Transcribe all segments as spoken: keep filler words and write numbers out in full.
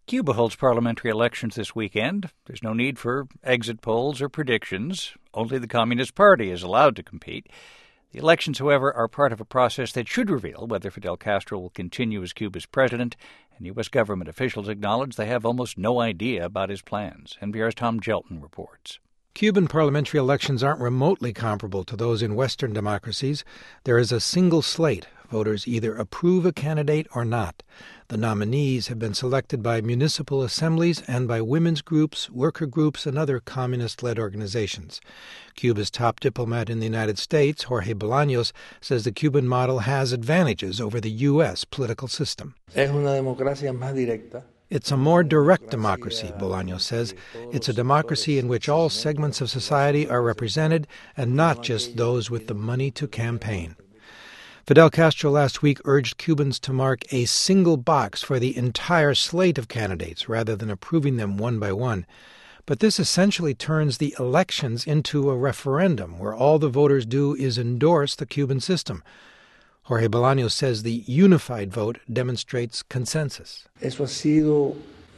Cuba holds parliamentary elections this weekend. There's no need for exit polls or predictions. Only the Communist Party is allowed to compete. The elections, however, are part of a process that should reveal whether Fidel Castro will continue as Cuba's president, and U S government officials acknowledge they have almost no idea about his plans. N P R's Tom Gelton reports. Cuban parliamentary elections aren't remotely comparable to those in Western democracies. There is a single slate. Voters either approve a candidate or not. The nominees have been selected by municipal assemblies and by women's groups, worker groups, and other communist-led organizations. Cuba's top diplomat in the United States, Jorge Bolaños, says the Cuban model has advantages over the U S political system. Es una democracia más directa. It's a more direct democracy, Bolaños says. It's a democracy in which all segments of society are represented and not just those with the money to campaign. Fidel Castro last week urged Cubans to mark a single box for the entire slate of candidates rather than approving them one by one. But this essentially turns the elections into a referendum where all the voters do is endorse the Cuban system. Jorge Bolaños says the unified vote demonstrates consensus. Eso ha sido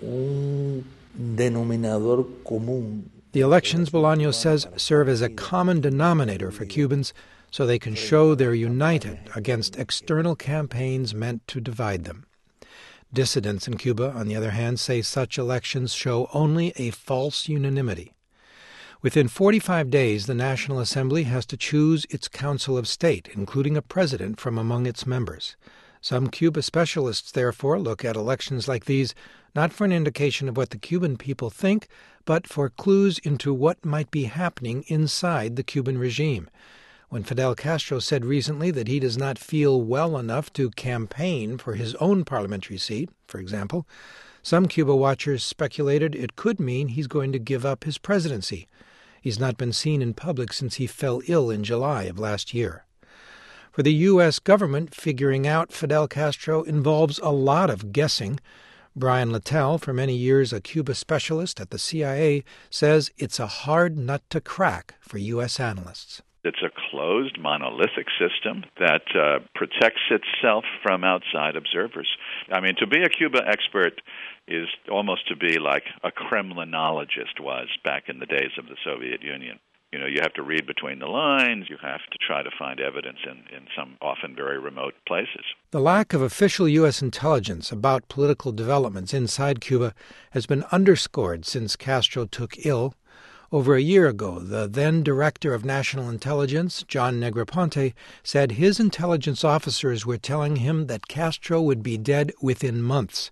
un denominador común. The elections, Bolaños says, serve as a common denominator for Cubans so they can show they're united against external campaigns meant to divide them. Dissidents in Cuba, on the other hand, say such elections show only a false unanimity. Within forty-five days, the National Assembly has to choose its Council of State, including a president from among its members. Some Cuba specialists, therefore, look at elections like these not for an indication of what the Cuban people think, but for clues into what might be happening inside the Cuban regime. When Fidel Castro said recently that he does not feel well enough to campaign for his own parliamentary seat, for example, some Cuba watchers speculated it could mean he's going to give up his presidency. He's not been seen in public since he fell ill in July of last year. For the U S government, figuring out Fidel Castro involves a lot of guessing. Brian Littell, for many years a Cuba specialist at the C I A, says it's a hard nut to crack for U S analysts. It's a closed, monolithic system that uh, protects itself from outside observers. I mean, to be a Cuba expert is almost to be like a Kremlinologist was back in the days of the Soviet Union. You know, you have to read between the lines. You have to try to find evidence in, in some often very remote places. The lack of official U S intelligence about political developments inside Cuba has been underscored since Castro took ill. Over a year ago, the then Director of National Intelligence, John Negroponte, said his intelligence officers were telling him that Castro would be dead within months.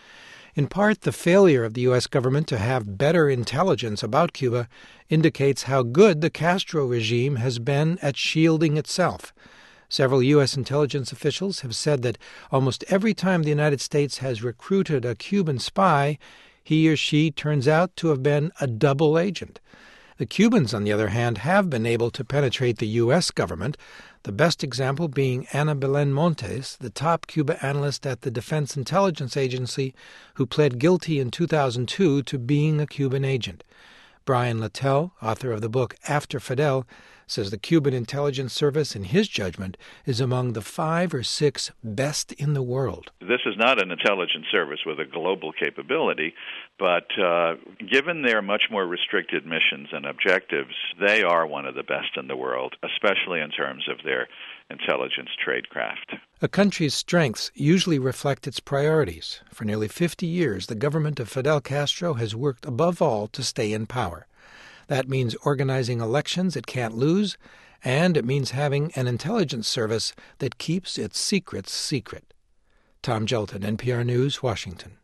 In part, the failure of the U S government to have better intelligence about Cuba indicates how good the Castro regime has been at shielding itself. Several U S intelligence officials have said that almost every time the United States has recruited a Cuban spy, he or she turns out to have been a double agent. The Cubans, on the other hand, have been able to penetrate the U S government, the best example being Ana Belén Montes, the top Cuba analyst at the Defense Intelligence Agency, who pled guilty in two thousand two to being a Cuban agent. Brian Littell, author of the book After Fidel, says the Cuban intelligence service, in his judgment, is among the five or six best in the world. This is not an intelligence service with a global capability, but uh, given their much more restricted missions and objectives, they are one of the best in the world, especially in terms of their intelligence tradecraft. A country's strengths usually reflect its priorities. For nearly fifty years, the government of Fidel Castro has worked above all to stay in power. That means organizing elections it can't lose, and it means having an intelligence service that keeps its secrets secret. Tom Gelton, N P R News, Washington.